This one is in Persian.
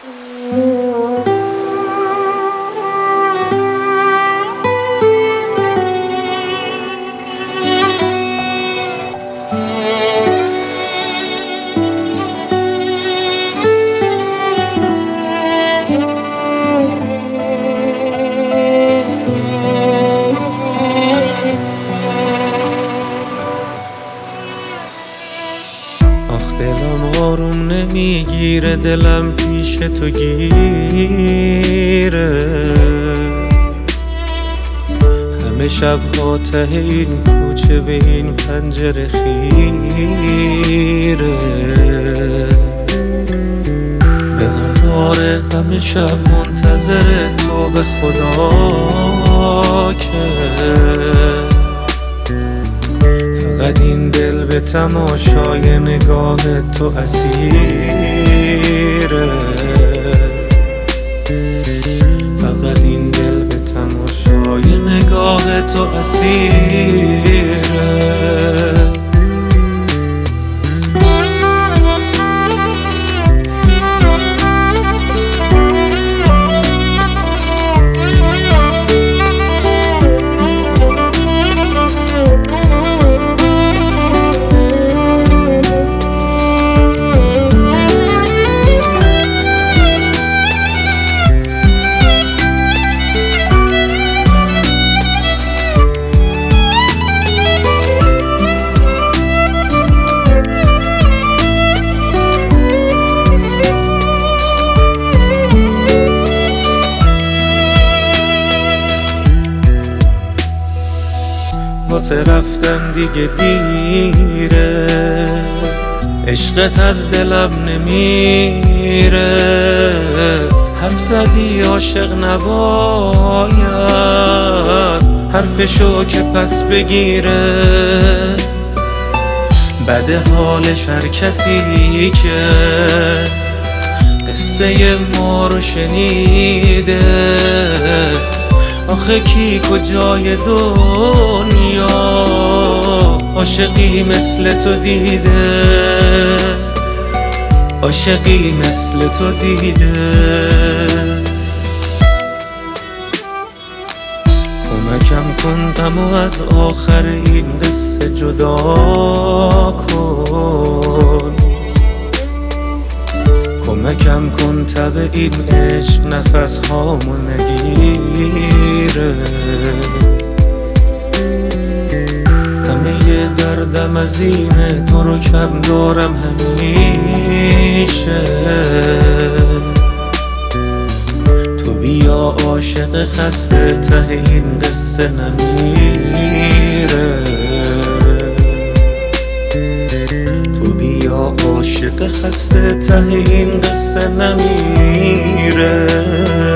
آخ دلم آروم نمیگیره، دلم پیش تو گیره. همه شب ها ته این کوچه به این پنجره خیره. به قراره همه شب منتظر تو به خدا که فقط این دل به تماشای نگاه تو اسیره. فقط این دل به تماشای نگاه تو اسیره. واسه رفتن دیگه دیره، عشقت از دلم نمیره. حرف زدی عاشق نباید حرفشو که پس بگیره. بده حالش هر کسی که قصه ما رو شنیده. آخه کی کجای دنیا عاشقی مثل تو دیده؟ عاشقی مثل تو دیده؟ کمکم کن غمو از آخر این قصه جدا کن. کمکم کن تب این عشق نفس هامو نگیره. همه دردم از اینه تو رو کم دارم همیشه. تو بیا عاشق خسته ته این قصه نمیره. عاشق خسته ته این قصه نمیره.